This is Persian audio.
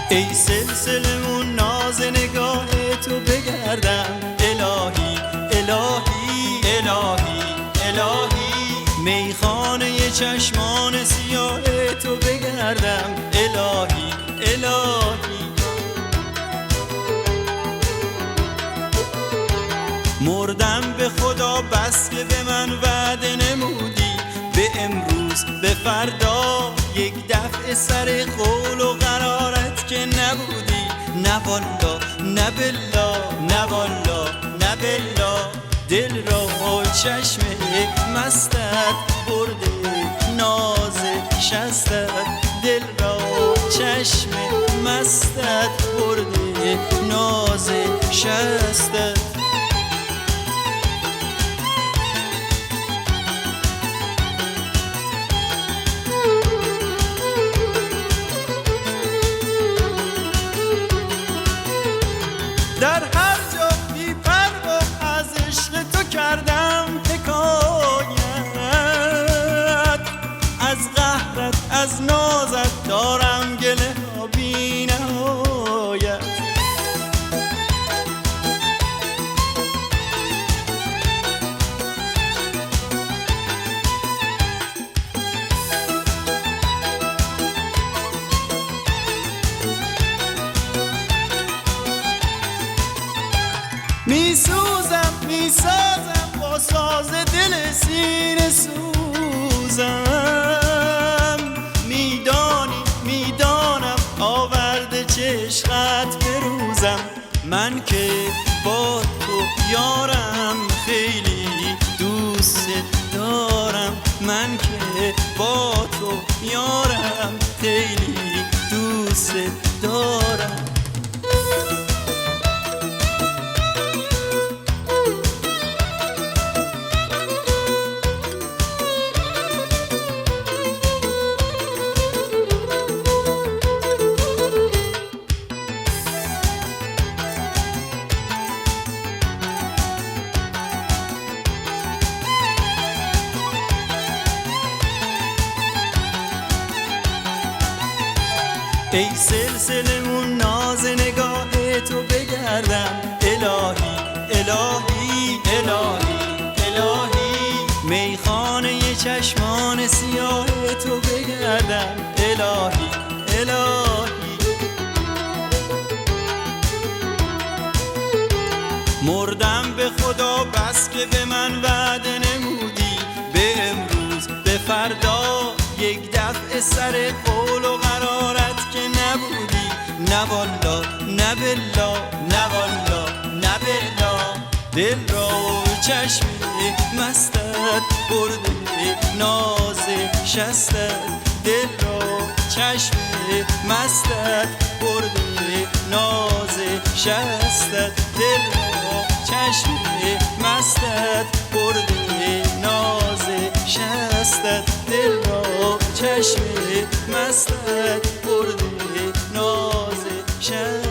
ای سلسلمون ناز نگاه تو بگردم الهی الهی الهی الهی میخانه چشمان سیاه تو بگردم الهی الهی مردم به خدا بس که به من وعده نمودی به امروز به فردا یک دفعه سر قول و قرارت که نبودی نه والا نه بلا نه والا نه بلا دل را چشم مستت برده ناز شستت دل را چشم مستت برده ناز شستت در هر جا بی پروا از عشق تو کردم حکایت از قهرت از نازت دارم گله ها بی نهایت میسوزم میسازم با ساز دل سینه سوزم میدانی میدانم آورده چشقت بروزم من که با تو یارم خیلی دوست دارم من که با تو یارم خیلی دوست دارم ای سلسلمون ناز نگاه تو بگردم الهی الهی الهی الهی میخانه چشمان سیاه تو بگردم الهی الهی مردم به خدا بس که به من وعده نمودی به امروز به فردا یک دفعه سر قول و قرارت که نبودی نه والا نه بلا نه والا نه بلا دل را چشم مستت برده ناز شستت دل را چشم مستت برده ناز شستت دل را چشم مستت برده ناز شستت دل را چشم مستت برده ناز شستت